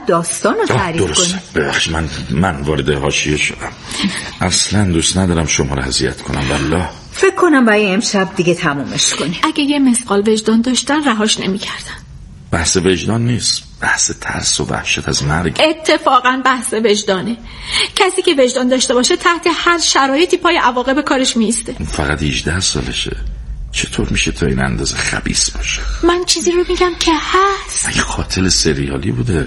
داستان رو تعریف کنی. درسته، ببخشید من وارد حاشیه شدم. اصلا دوست ندارم شما رو اذیت کنم. والله فکر کنم برای امشب دیگه تمومش کنی. اگه یه مثقال وجدان داشتن رهاش نمی‌کردن. بحث وجدان نیست، بحث ترس و وحشت از مرگ. اتفاقا بحث وجدانه. کسی که وجدان داشته باشه تحت هر شرایطی پای عواقب کارش میسته. فقط 18 سالشه، چطور میشه تا این اندازه خبیث باشه؟ من چیزی رو میگم که هست. این قاتل سریالی بوده،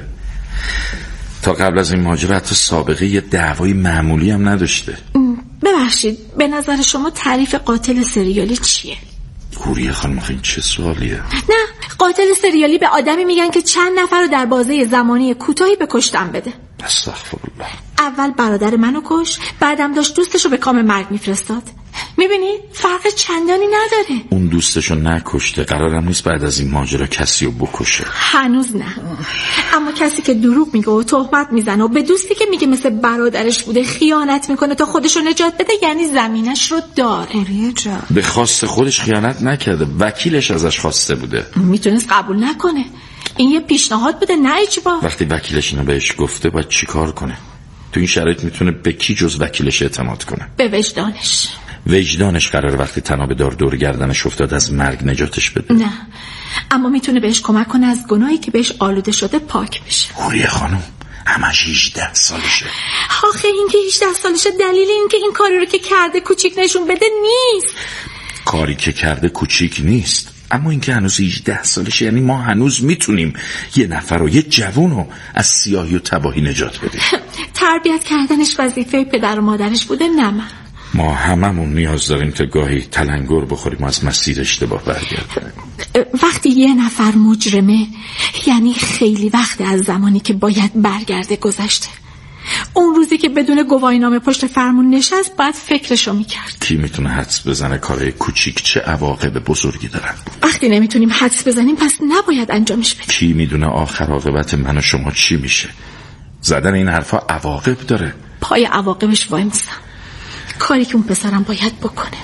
تا قبل از این ماجرا حتی سابقه یه دعوای معمولی هم نداشته. ببخشید، به نظر شما تعریف قاتل سریالی چیه؟ گوریه خانم، این چه سوالیه؟ نه، قاتل سریالی به آدمی میگن که چند نفر رو در بازه زمانی کوتاهی به کشتن بده. استغفرالله. اول برادر منو کش، بعدم داشت دوستشو به کام مرگ میفرستاد. میبینید فرق چندانی نداره. اون دوستشو نکشته، قرارم نیست بعد از این ماجرا کسی رو بکشه. هنوز نه، اما کسی که دروغ میگه و تهمت میزنه و به دوستی که میگه مثل برادرش بوده خیانت میکنه تا خودشو نجات بده، یعنی زمینش رو داره. به خواست خودش خیانت نکرده، وکیلش ازش خواسته بوده. میتونست قبول نکنه. این یه پیشنهاد بوده، نه اجبار. وقتی وکیلش اینو بهش گفته باید چیکار کنه؟ تو این شرایط میتونه به کی جز وکیلش اعتماد کنه؟ به وجدانش. وجدانش قراره وقتی تناب دار دور گردنش افتاد از مرگ نجاتش بده؟ نه، اما میتونه بهش کمک کنه از گناهی که بهش آلوده شده پاک بشه. گوریه خانم، همش 18 سالشه. آخه این که 18 سالشه دلیل این که این کاری رو که کرده کوچیک نشون بده نیست. کاری که کرده کوچیک نیست، اما این که هنوز 18 سالشه، یعنی ما هنوز میتونیم یه نفر رو، یه جوون رو از سیاهی و تباهی نجات بدیم. تربیت کردنش وظیفه پدر و مادرش بوده، نه من. ما هممون نیاز داریم تا گاهی تلنگر بخوریم و از مسیر اشتباه برگردیم. وقتی یه نفر مجرمه، یعنی خیلی وقت از زمانی که باید برگرده گذشته. اون روزی که بدون گواهینامه پشت فرمون نشست باید فکرشو میکرد. کی میتونه حدس بزنه کارهای کوچیک چه عواقب بزرگی دارن؟ وقتی نمیتونیم حدس بزنیم پس نباید انجامش بدیم. کی میدونه آخر عاقبت من و شما چی میشه؟ زدن این حرفا عواقب داره. پای عواقبش وای میستم. کاری که اون پسرم باید بکنه.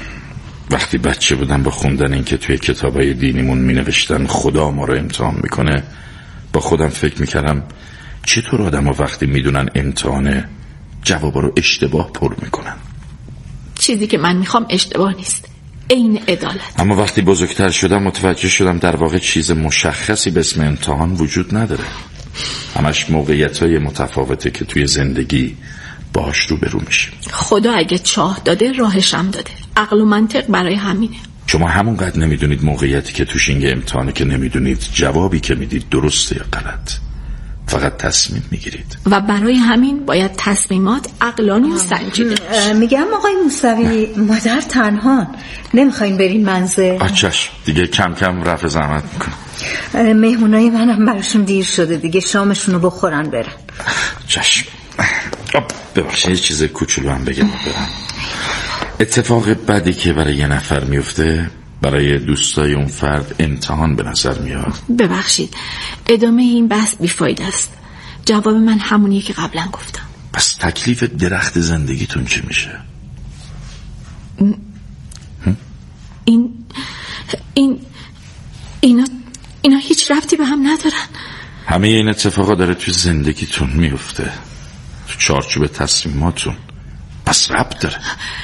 وقتی بچه بودم با خوندن این که توی کتابای دینیمون مینوشتن خدا ما رو امتحان میکنه، با خودم فکر میکردم چطور آدم ها وقتی میدونن امتحانه جوابا رو اشتباه پر میکنن. چیزی که من میخوام اشتباه نیست، این عدالت. اما وقتی بزرگتر شدم متوجه شدم در واقع چیز مشخصی به اسم امتحان وجود نداره. همش موقعیت‌های متفاوته که توی زندگی باهاش روبرو میشیم. خدا اگه چاه داده راهش هم داده. عقل و منطق برای همینه. شما همونقدر نمیدونید موقعیتی که توش این امتحانه که نمیدونید جوابی که میدید درسته یا غلط. فقط تصمیم میگیرید و برای همین باید تصمیمات عقلانی و سنجیده باشه. میگم آقای موسوی، مادر تنها نمیخواین برین منزل؟ چشم، دیگه کم کم رفع زحمت میکنم. مهمونای منم براشون دیر شده دیگه، شامشونو بخورن برن. چشم. ببخشید یه چیز کوچولو هم بگم برم. اتفاق بدی که برای یه نفر میفته برای دوستای اون فرد امتحان به نظر میاد. ببخشید ادامه این بحث بیفاید است. جواب من همونیه که قبلا گفتم. پس تکلیف درخت زندگیتون چی میشه؟ اینا هیچ ربطی به هم ندارن. همه این اتفاقا داره توی زندگیتون میفته، تو چارچوب تصمیماتون، پس ربط داره.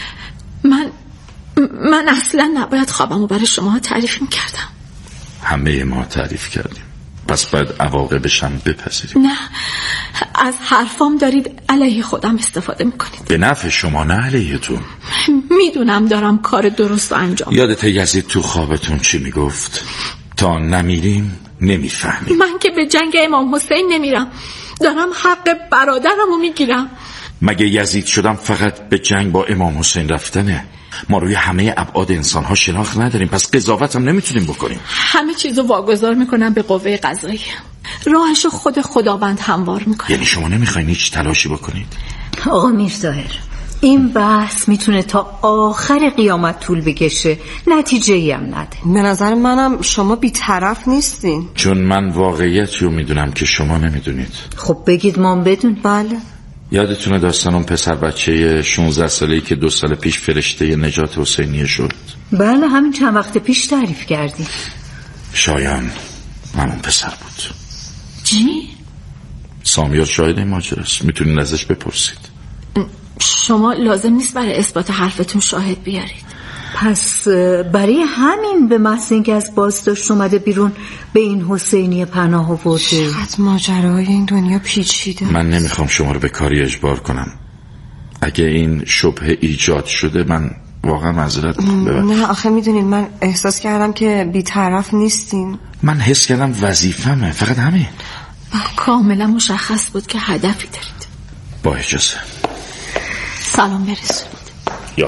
من اصلا نباید خوابمو برای شما تعریف میکردم. همه ما تعریف کردیم، پس باید عواقبش هم بپذیریم. نه، از حرفام دارید علیه خودم استفاده میکنید. به نفع شما نه علیهتون. میدونم دارم کار درست رو انجام. یادت یزید تو خوابتون چی میگفت؟ تا نمیریم نمیفهمیم. من که به جنگ امام حسین نمیرم، دارم حق برادرمو میگیرم. مگه یزید شدم فقط به جنگ با امام حسین رفتنه؟ ما روی همه ابعاد انسان‌ها شناخت نداریم، پس قضاوت هم نمیتونیم بکنیم. همه چیزو واگذار میکنم به قوه قضاییه، راهشو خود خداوند هموار میکنه. یعنی شما نمیخواین هیچ تلاشی بکنید؟ آقا میرظاهر، این بحث میتونه تا آخر قیامت طول بکشه، نتیجه‌ای هم نده. به نظر منم شما بی‌طرف نیستین. چون من واقعیتی رو میدونم که شما نمیدونید. خب بگید ما بدون. بله. یادتونه داستان اون پسر بچه 16 ساله‌ای که 2 سال پیش فرشته نجات حسینیه شد؟ بله، همین چند وقت پیش تعریف کردی. شایان همون پسر بود. چی؟ سامیار شاهد این ماجراست، میتونین ازش بپرسید. شما لازم نیست برای اثبات حرفتون شاهد بیارید. پس برای همین به محض اینکه از بازداشت اومده بیرون به این حسینی پناه آورده. چقدر ماجراهای این دنیا پیچیده. من نمیخوام شما رو به کاری اجبار کنم. اگه این شبهه ایجاد شده من واقعا معذرت میخوام. نه آخه میدونین من احساس کردم که بی‌طرف نیستین. من حس کردم وظیفمه، فقط همین. کاملا مشخص بود که هدفی دارید. با اجازه. سلام برسونید. یا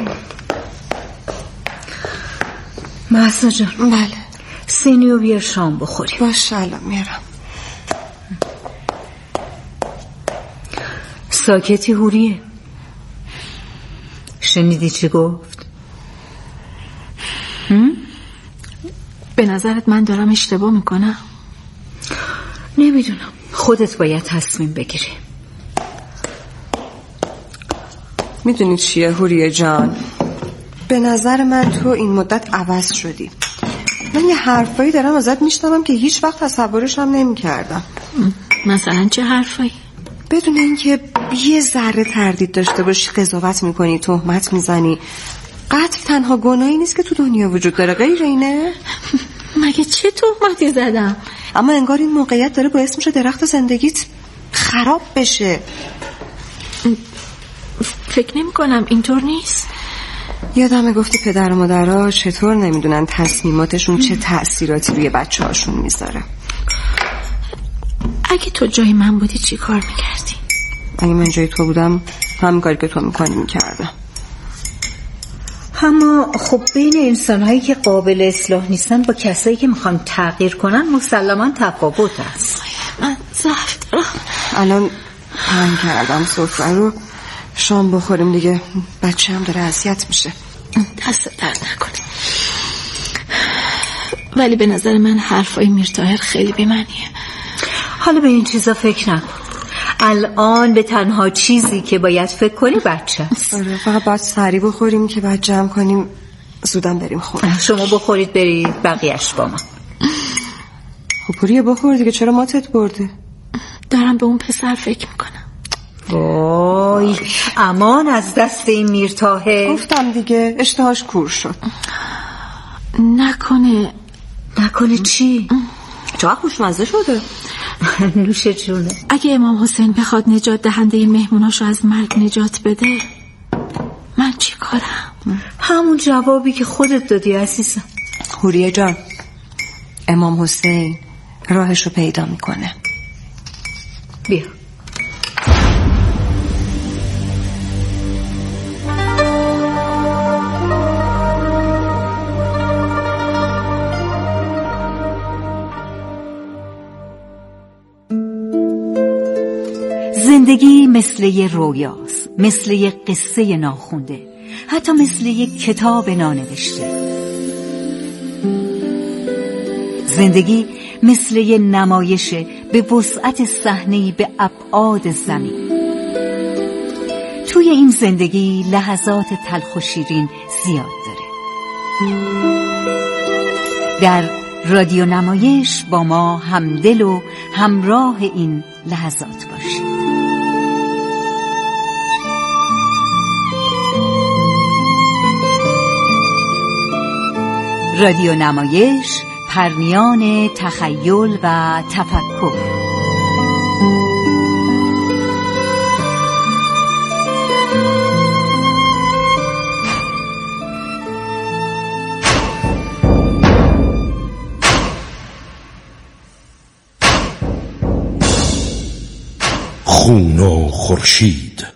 مهسا جان. بله. سینیو بیار شام بخوریم. باشه الان میارم. ساکتی حوریه؟ شنیدی چی گفت؟ به نظرت من دارم اشتباه میکنم؟ نمیدونم، خودت باید تصمیم بگیری. میدونی چیه حوریه جان؟ به نظر من تو این مدت عوض شدی. من یه حرفایی دارم ازت میشنوم که هیچ وقت تصورش هم نمی‌کردم. مثلا چه حرفایی؟ بدون اینکه یه ذره تردید داشته باشی قضاوت میکنی، تهمت میزنی. قتل تنها گناهی نیست که تو دنیا وجود داره، غیر اینه؟ مگه چه تهمتی زدم؟ اما انگار این موقعیت داره باعث میشه درخت زندگیت خراب بشه. فکر نمی کنم اینطور نیست. یادمه گفتی پدر و مادرها چطور نمیدونن تصمیماتشون چه تأثیراتی روی بچه هاشون میذاره. اگه تو جای من بودی چی کار میکردی؟ اگه من جای تو بودم همین کاری که تو میکنی میکردم. اما خب بین انسان‌هایی که قابل اصلاح نیستن با کسایی که میخوان تغییر کنن مسلماً تفاوت هست. من ضعف دارم. الان پهن کردم سفره رو، شام بخوریم دیگه، بچه هم داره اذیت میشه. دست درد نکنه. ولی به نظر من حرفای میرطاهر خیلی بی‌معنیه. حالا به این چیزا فکر نکن. الان به تنها چیزی که باید فکر کنی بچه است. آره فقط باید سری بخوریم که بعد جمع کنیم زودم بریم خونه. شما بخورید برید، بقیهش با من. خب پوریه بخور دیگه، چرا ماتت برده؟ دارم به اون پسر فکر میکنم. وای امان از دست این میرطاهر. گفتم دیگه اشتهاش کور شد. نکنه چی؟ چقدر خوشمزه شده. نوش جونه. اگه امام حسین بخواد نجات دهنده مهموناشو از مرگ نجات بده من چی کارم؟ همون جوابی که خودت دادی عزیزم. حوریه جان، امام حسین راهشو پیدا میکنه. بیا. زندگی مثل یه رویاست، مثل یه قصه ناخونده، حتی مثل یه کتاب نانوشته. زندگی مثل یه نمایشه به وسعت صحنه‌ای به ابعاد زمین. توی این زندگی لحظات تلخ و شیرین زیاد داره. در رادیو نمایش با ما همدل و همراه این لحظات باشید. رادیو نمایش، پرمیان تخیل و تفکر. خون و خورشید.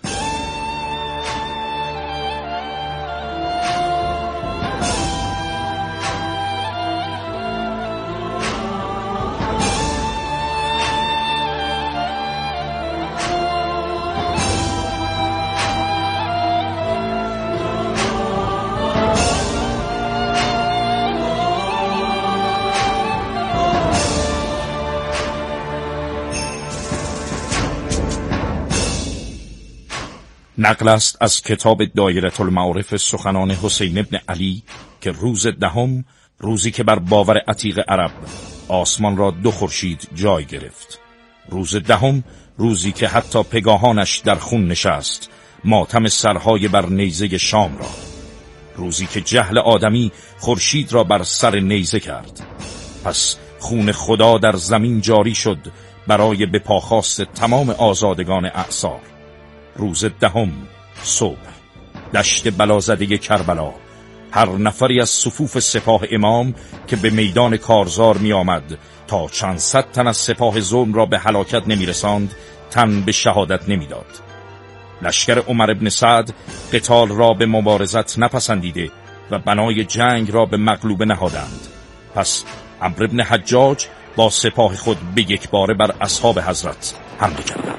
نقل است از کتاب دایره المعارف سخنان حسین ابن علی که روز دهم، روزی که بر باور عتیق عرب آسمان را 2 خورشید جای گرفت، روز دهم روزی که حتی پگاهانش در خون نشست ماتم سرهای بر نیزه شام را، روزی که جهل آدمی خورشید را بر سر نیزه کرد. پس خون خدا در زمین جاری شد برای به پاخواست تمام آزادگان اعصار. روز 10 صبح، دشت بلازده کربلا، هر نفری از صفوف سپاه امام که به میدان کارزار می آمد تا چند صد تن از سپاه ظلم را به هلاکت نمی رساند، تن به شهادت نمی داد. لشکر عمر ابن سعد قتال را به مبارزت نپسندیده و بنای جنگ را به مغلوبه نهادند. پس عمرو بن حجاج با سپاه خود به یک باره بر اصحاب حضرت حمله کردند.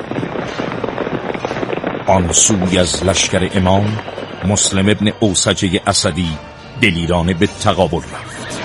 آن سوی از لشکر امام مسلم ابن اوسجه اسدی دلیرانه به تقابل رفت.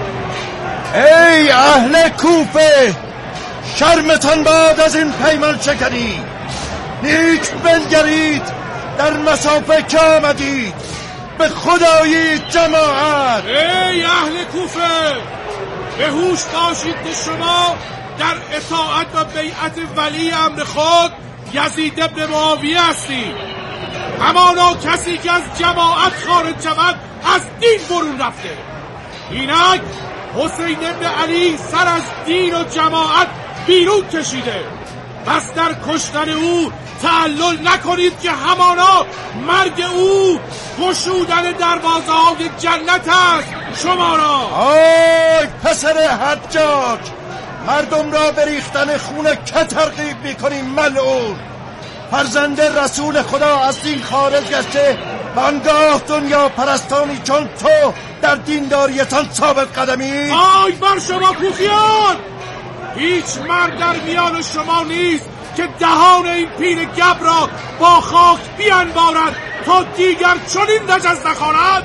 ای اهل کوفه، شرمتان باد از این پیمان شکنی. نیک بنگرید در مسافه که آمدید، به خدایی جماعت. ای اهل کوفه، به هوش باشید که شما در اطاعت و بیعت ولی امر خود یزید ابن معاویه هستید. همانا کسی که از جماعت خارج شود از دین برون رفته. اینک حسین ابن علی سر از دین و جماعت بیرون کشیده. پس در کشتن او تعلل نکنید که همانا مرگ او گشودن دروازه های جنت است شما را. آی پسر حجاج، مردم را به ریختن خون که ترغیب میکنی ملعون؟ فرزند رسول خدا از دین خارج گشته و آنگاه دنیا پرستانی چون تو در دینداریتان ثابت قدمی. آی بر شما کوفیان، هیچ مرد در میان شما نیست که دهان این پیر گبر را با خاک بیانبارد تا دیگر چنین نجس نخواند.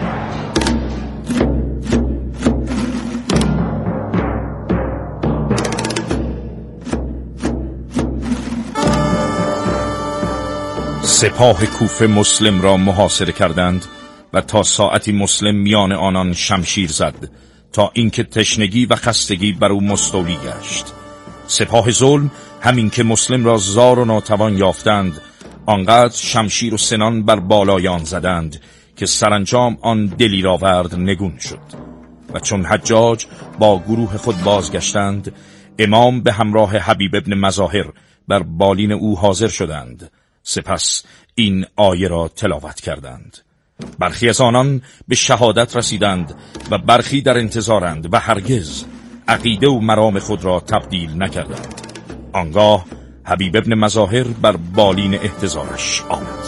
سپاه کوفه مسلم را محاصره کردند و تا ساعتی مسلم میان آنان شمشیر زد تا اینکه تشنگی و خستگی بر او مستولی گشت. سپاه ظلم همین که مسلم را زار و ناتوان یافتند، آنقدر شمشیر و سنان بر بالای آن زدند که سرانجام آن دلیر آورد نگون شد. و چون حجاج با گروه خود بازگشتند، امام به همراه حبیب ابن مظاهر بر بالین او حاضر شدند. سپس این آیه را تلاوت کردند. برخی از آنان به شهادت رسیدند و برخی در انتظارند و هرگز عقیده و مرام خود را تبدیل نکردند. آنگاه حبیب ابن مظاهر بر بالین احتضارش آمد.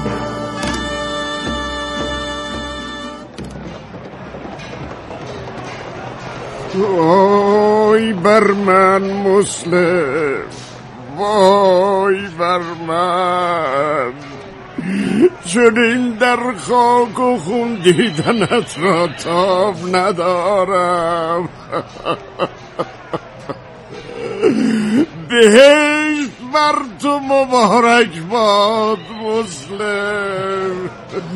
وای بر من مسلم، وای بر من، چون این در خاک و خون دیدنت را تاب ندارم. بهشت بر تو مبارک باد مسلم.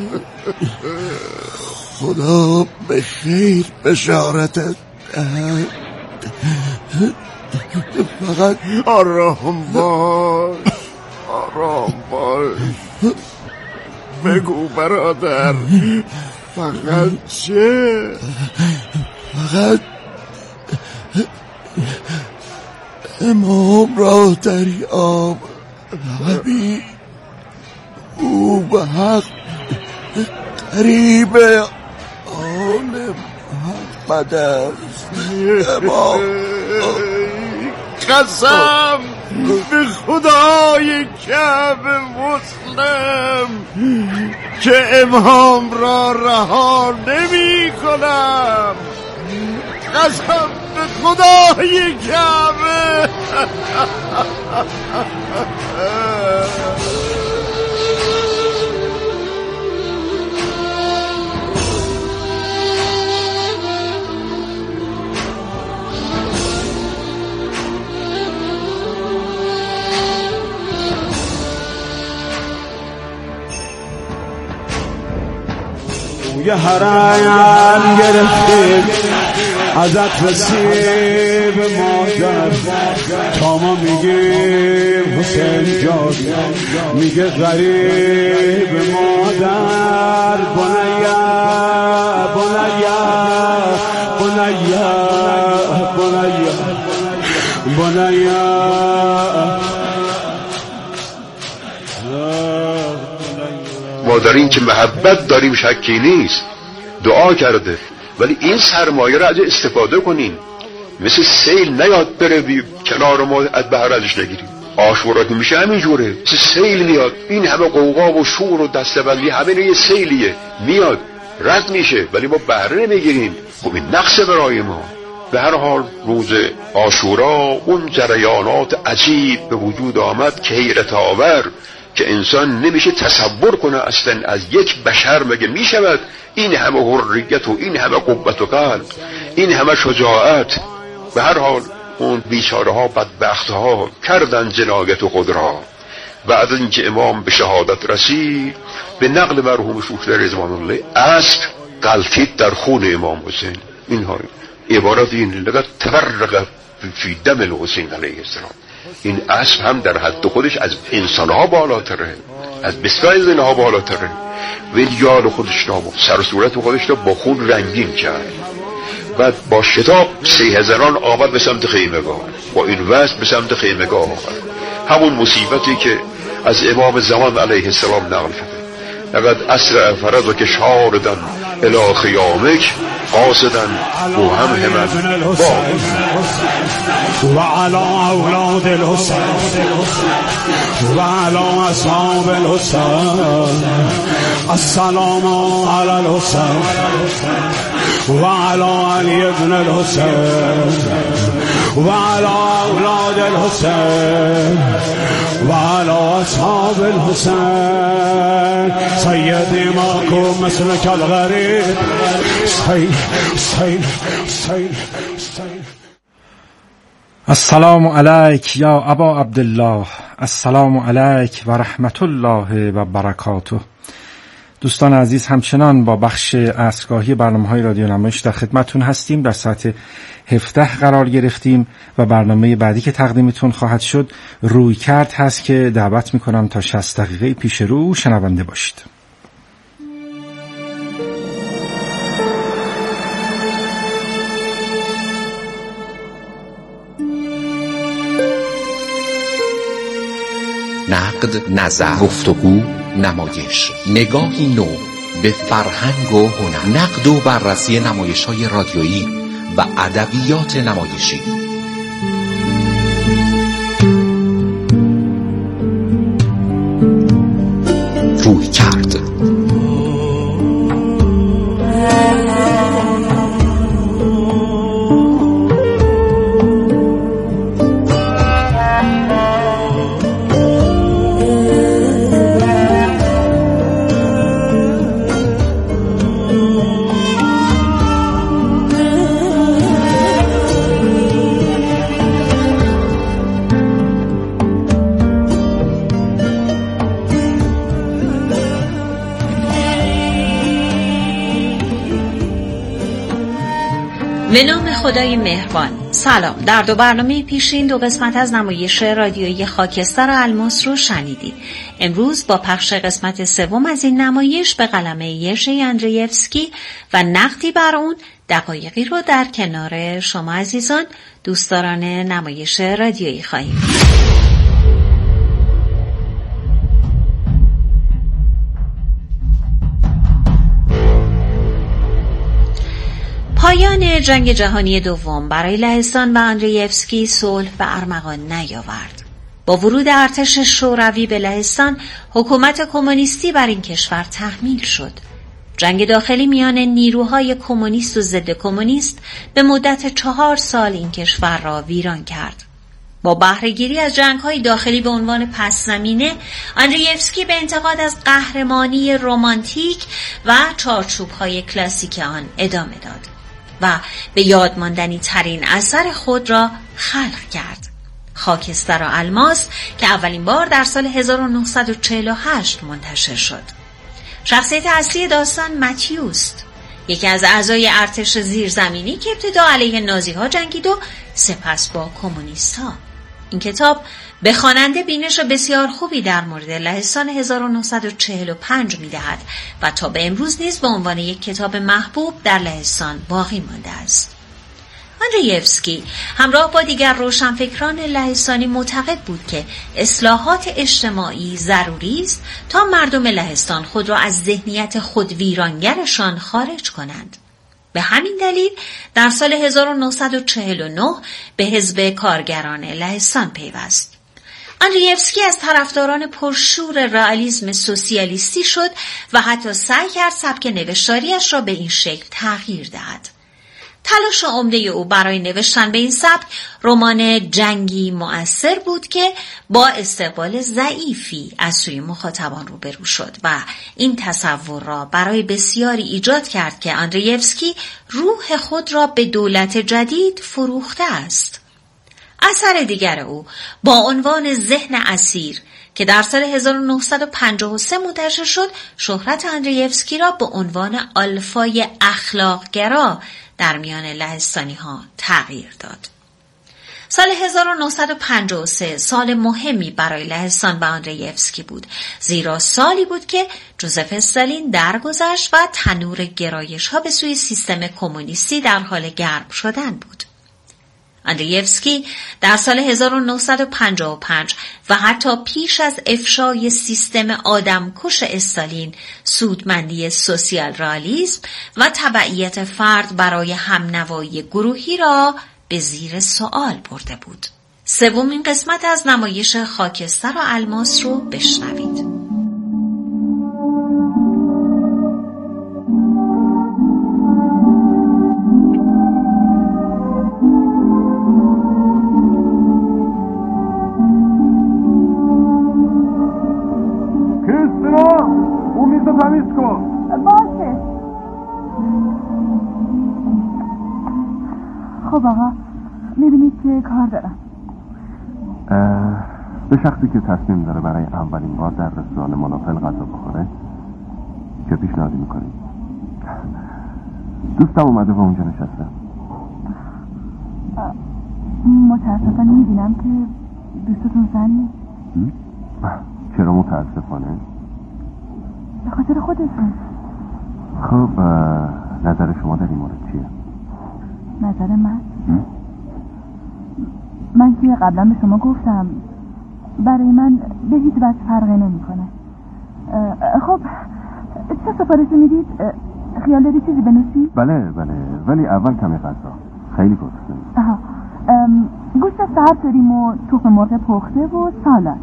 خدا به خیر بشارتت دهد. فقط آرام باش، آرام باش. بگو برادر، فقط چه؟ فقط امام را دریاب حبیب، او به حق قریب عالم محمد است. امام قسم به خدای کعبه مسلم که امام را رها نمی کنم. قسم به خدای کعبه. یه حرم گرفته ازت رسیب مادر، تا ما میگیم حسین جان میگه غریب مادر بنیا بنیا بنیا بنیا بنیا ما در این که محبت داریم شکی نیست، دعا کرده، ولی این سرمایه را از استفاده کنیم. مثل سیل نیاد بره کنار ما از بحر ازش نگیریم. عاشورا که میشه همینجوره، مثل سیل میاد، این همه قوقا و شور و دستبندی همه یه سیلیه میاد رد میشه، ولی ما بهره نمیگیریم. خب این نقصه برای ما. به هر حال روز عاشورا اون جریانات عجیب به وجود آمد که حیرت آور، که انسان نمیشه تصور کنه اصلا از یک بشر مگه میشود این همه حریت و این همه قوت و قلب، این همه شجاعت. به هر حال اون بیچاره ها بدبخت ها کردن جنایت و خود را. بعد از اینکه امام به شهادت رسید، به نقل مرحوم شوشتر رضوان الله، اسب غلطید در خون امام حسین. اینها عبارت این لقد تفرق فی دم الحسین علیه السلام. این اسب هم در حد خودش از انسانها بالاتره، از بسیار زنها بالاتره. و این یال خودش را سر صورت خودش را با خون رنگین کرد. بعد با شتاب 3000 آمد به سمت خیمگاه، با این وزن به سمت خیمگاه آمد. همون مصیبتی که از امام زمان علیه السلام نقل شده. لقد اسرع فرض که شاردن الی خیامک قاصدن مهمهما و علی اولاد الحسین و علی اصحاب الحسین السلام علی الحسین و علی علی ابن الحسین و علی اولاد الحسین و علی اصحاب الحسین سیدی ماکم مثل کل غریب السلام علیک یا ابا عبدالله، السلام علیک و رحمت الله و برکاته. دوستان عزیز، همچنان با بخش عصرگاهی برنامه‌های رادیو نمایش در خدمتتون هستیم. در ساعت 17 قرار گرفتیم و برنامه بعدی که تقدیمتون خواهد شد رویکرد هست که دعوت میکنم تا 60 دقیقه پیش رو شنونده باشید. نقد، نظر، گفتگو، نمایش، نگاهی نو به فرهنگ و هنر، نقد و بررسی نمایش‌های رادیویی و ادبیات نمایشی. رویکرد. به نام خدای مهربان. سلام. در دو برنامه پیشین دو قسمت از نمایش رادیویی خاکستر الماس رو شنیدید. امروز با پخش قسمت سوم از این نمایش به قلمه یرژی اندریفسکی و نقدی بر اون دقایقی رو در کنار شما عزیزان دوستداران نمایش رادیویی خواهیم. پایان جنگ جهانی دوم برای لهستان و اندریفسکی صلح به ارمغان نیاورد. با ورود ارتش شوروی به لهستان، حکومت کمونیستی بر این کشور تحمیل شد. جنگ داخلی میان نیروهای کمونیست و ضد کمونیست به مدت 4 سال این کشور را ویران کرد. با بهره‌گیری از جنگ‌های داخلی به عنوان پس‌زمینه، اندریفسکی به انتقاد از قهرمانی رمانتیک و چارچوب‌های کلاسیک آن ادامه داد و به یادماندنی ترین اثر خود را خلق کرد. خاکستر و الماس که اولین بار در سال 1948 منتشر شد. شخصیت اصلی داستان متیوست، یکی از اعضای ارتش زیرزمینی که ابتدا علیه نازی‌ها جنگید و سپس با کمونیست‌ها. این کتاب به خواننده بینش بسیار خوبی در مورد لهستان 1945 می‌دهد و تا به امروز نیز به عنوان یک کتاب محبوب در لهستان باقی مانده است. آندرییفسکی همراه با دیگر روشنفکران لهستانی معتقد بود که اصلاحات اجتماعی ضروری است تا مردم لهستان خود را از ذهنیت خودویرانگرشان خارج کنند. به همین دلیل در سال 1949 به حزب کارگران لهستان پیوست. آندرییفسکی از طرفداران پرشور رئالیسم سوسیالیستی شد و حتی سعی کرد سبک نوشتاریش را به این شکل تغییر دهد. تلاش عمده او برای نوشتن به این سبک رمان جنگی مؤثر بود که با استقبال ضعیفی از سوی مخاطبان روبرو شد و این تصور را برای بسیاری ایجاد کرد که آندرییفسکی روح خود را به دولت جدید فروخته است. اثر دیگر او با عنوان ذهن اسیر که در سال 1953 منتشر شد، شهرت آندرییفسکی را به عنوان آلفای اخلاق‌گرا در میان لهستانی ها تغییر داد. سال 1953 سال مهمی برای لهستان و آندرییفسکی بود، زیرا سالی بود که جوزف استالین درگذشت و تنور گرایش ها به سوی سیستم کمونیستی در حال گرم شدن بود. آندرییفسکی در سال 1955 و حتی پیش از افشای سیستم آدمکش استالین، سودمندی سوسیال رئالیسم و تبعیت فرد برای همنوایی گروهی را به زیر سوال برده بود. سومین قسمت از نمایش خاکستر و الماس رو بشنوید. تمیز کن. باشه. خب آقا میبینید که کار دارم. به شخصی که تصمیم داره برای اولین بار در رستوران منافل غذا بخوره چه پیشنهادی میکنی؟ دوستم اومده و اونجا نشسته. متاسفانه میبینم که دوستتون زن نیست. چرا متاسفانه؟ به خاطر خودتون. خب نظر شما در این مورد چیه؟ نظر من که قبلا به شما گفتم برای من به هیچ وجه فرقی نمیکنه. خب چه سفارشی میدید؟ خیال داری چیزی بنویسی؟ بله ولی اول کمی غذا، خیلی گرسنه‌ام. گوشت سبز داریم و تخم مرغ پخته و سالاد.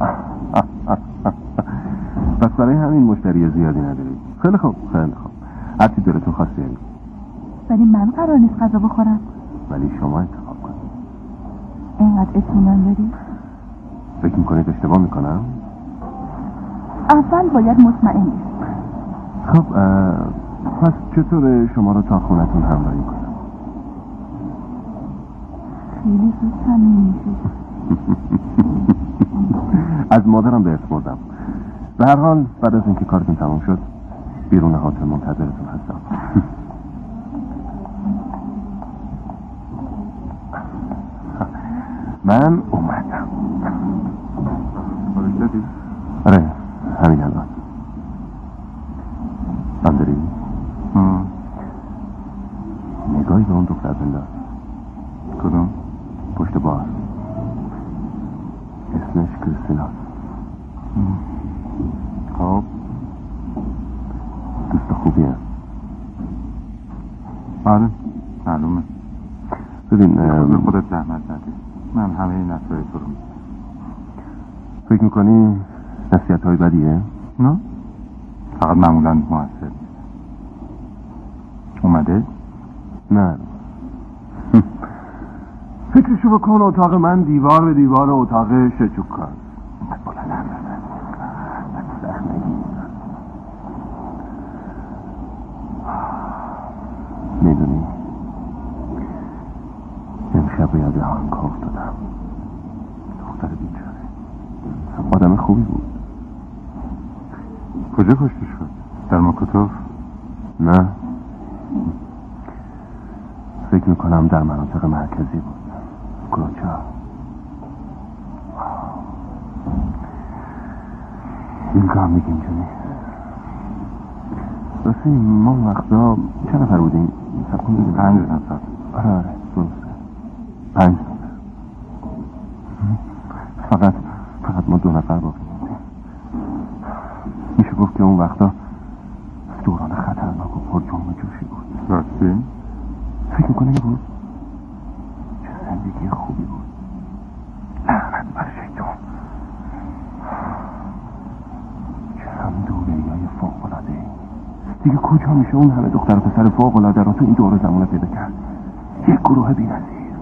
پس برای همین مشتری زیادی نداری. خیلی خوب هرچی دلتون خواسته بیارید. ولی من قرار نیست غذا بخورم. ولی شما انتخاب کنید. اینقدر اطمینان داری؟ فکر میکنید اشتباه میکنم؟ اول باید مطمئنی. خب پس چطور شما رو تا خونتون همراهی کنم؟ خیلی زود صمیمی میشی. از مادرم به بردم. به هر حال بعد از اینکه کارتون تمام شد بیرون هتل منتظرتون هستم. من اومدم. آره همین الان. بندری نگاهی به اون دختر بنداز. کدوم؟ پشت بار. اسمش کریستیناست. خب دوست خوبیه. آره معلومه. ببین به خودت زحمت ندی، من همه این نصیحت تو رو فکر میکنی نصیحت های بدیه؟ نه فقط معمولا موثر. اومده؟ نه فکرشو بکن اتاق من دیوار به دیوار اتاق شچوکاست. میدونی امشب یاد هانکا افتادم. دختر بیچاره آدم خوبی بود. کجا کشته شد؟ در مکوتوف؟ نه فکر میکنم در مناطق مرکزی بود. کروچا این کام میگیم جونی راستی ما وقتا چند نفر بودیم؟ سب کنیم 5 نفر. آره درسته 5 نفر. فقط ما 2 نفر باقی موندیم. میشه گفت که اون وقتا دوران خطرناک و پر جنب و جوشی بود. راستی؟ فکر میکنه بود چه زندگی خوبی بود. لعنت بر شیطان. چند دوره‌ای فوق‌العاده دیگه کجا میشه اون همه دختر و پسر فوق‌العاده رو تو این دور زمانه پیدا کرد؟ یک گروه بی‌نظیر.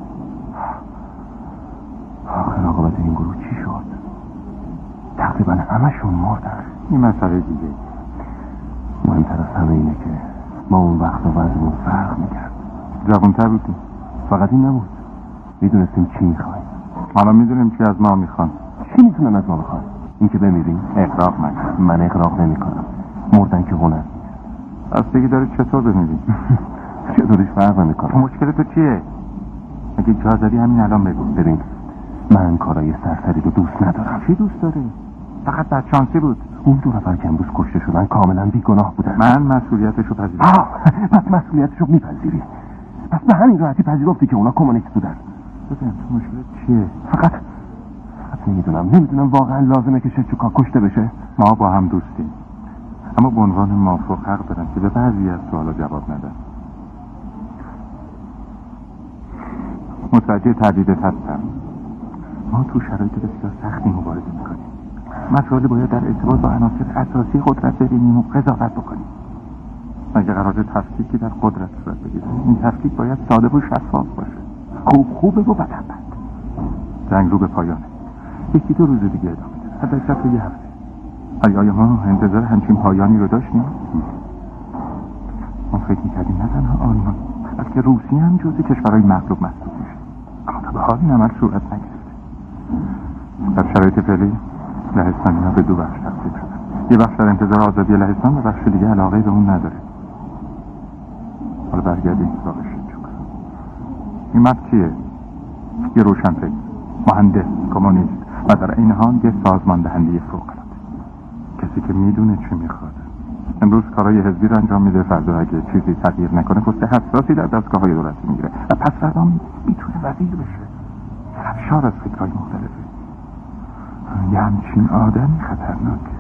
آخر عاقبت این گروه چی شد؟ تقریبا همشون مردن. این مسئله دیگه. مهمتر از همه اینه که ما اون وقت و وضعمون فرق میکرد. جوان‌تر بودیم. فقط این نبود، میدونستیم چی میخوایم. حالا میدونیم چی از ما میخوان. چی میتونن از ما بخوان؟ این که بمیریم؟ اغراق نکن. من اغراق نمیکنم. مردن که هنر نیست. بستگی داره چطور بمیریم. چطورش فرق نمیکنه. مشکل تو چیه؟ اگه جا زدی همین الان بگو. ببین من کارای سرسری رو دوست ندارم. چی دوست داری؟ فقط بدشانسی بود. اون 2 نفر که امروز کشته شدن کاملا بیگناه بودن. من مسئولیتشو پذیرفتم. پس مسئولیتشو میپذیری. پس به همین راحتی پذیرفتی که اونا کمونیست بودن. ببین مشکل چیه؟ فقط نمیدونم واقعا لازمه که شچوکا کشته بشه. ما با هم دوستیم، اما به عنوان موافق حق دارم که به بعضی از سوالا جواب ندم. متوجه تردیدت هستم. ما تو شرایط بسیار سختی مبارزه میکنیم. مسائل باید در ارتباط با عناصر اساسی قدرت ببینیم و قضاوت بکنیم. اگه قراره تفکیکی در قدرت صورت بگیره، این تفکیک باید ساده و شفاف باشه. خوبه و بد. جنگ رو به پایانه. 1-2 روز دیگه ادامه داره. حتی شب 1 هفته. آیا ما انتظار همچین پایانی رو داشتیم؟ ما فکر میکردیم نه تنها آلمان بلکه روسیه هم جزو کشورهای مغلوب محسوب میشه، اما تا به حال این عمل صورت نگرفته. در شرایط فعلی لهستانی‌ها به 2 بخش تقسیم شدن. یه بخش در انتظار آزادی لهستان و بخش دیگه علاقه به اون نداره. حالا برگردیم سراغ شچوکا. این مرد کیه؟ یه روشنفکر، مهندس، کمونیست و در این حال یه سازمان دهنده فوق‌العاده. کسی که میدونه چی میخواد. امروز کارهای حزبی رو انجام میده، فردا اگه چیزی تغییر نکنه پست حساسی در دستگاه‌های دولتی میگیره و پس فردا میتونه وزیر بشه. سرشار از فکرهای مختلفه. یه همچین آدمی خطرناکه.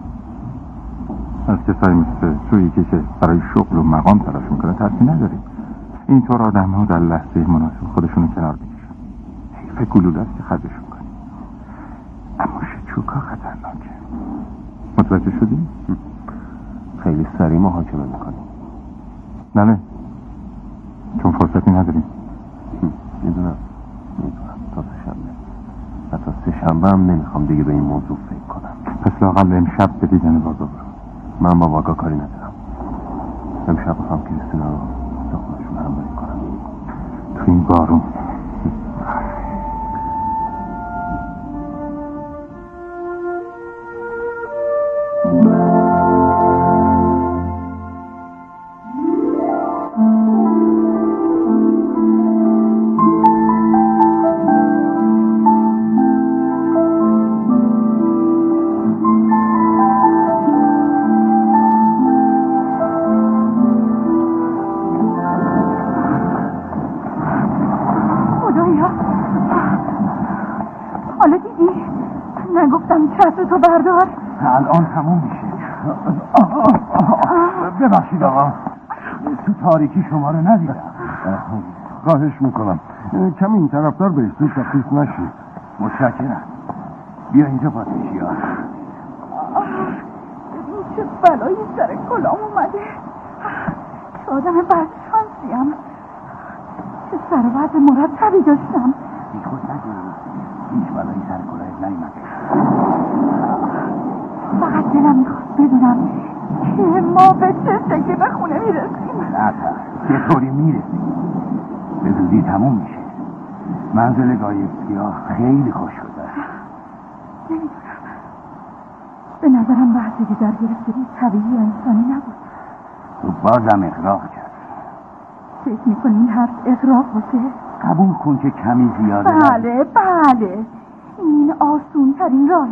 از کسایی مثل سویی که برای شغل و مقام تلاش میکنه ترسی نداریم. اینطور آدم ها در لحظه مناسب خودشونو کنار میکشن. حیف گلوله است که خرجشون کنیم. اما شچوکا خطرناکه. متوجه شدی؟ خیلی سریع محاکمه میکنیم. نه چون فرصتی نداریم. میدونم تا سه‌شنبه. حتی سه‌شنبه هم نمیخوام دیگه به این موضوع فکر کنم. پس لااقل امشب به دیدن واگا برو. من با واگا کاری ندارم. امشب بخوام کریستینا رو داخلشون همراهی کنم تو این بارون. تو بردار. الان تموم میشه. ببخشید آقا، تو تاریکی شما رو ندیدم. خواهش میکنم کمی این طرفدار بهش تو تخصیص نشید. متشکرم. بیا اینجا پاتشی ها. ببین چه بلایی سر کلام اومده. چه آدم بدشانسیم. چه سر وضع مرتبی داشتم. بی خود نگیر، هیچ بلایی سر کلاه نیومده. فقط دلم میخواست بدونم که ما به چه شکلی به خونه میرسیم. نه یه طوری میرسیم، به زودی تموم میشه. منزل گایفسکی ها خیلی خوش گذشت. نمیدونم، به نظرم بحثی در گرفتگی طبیعی انسانی نبود. تو بازم اغراق کرد. فکر میکنی این حرف اغراق باشه؟ قبول کن که کمی زیاده. بله این آسون ترین راه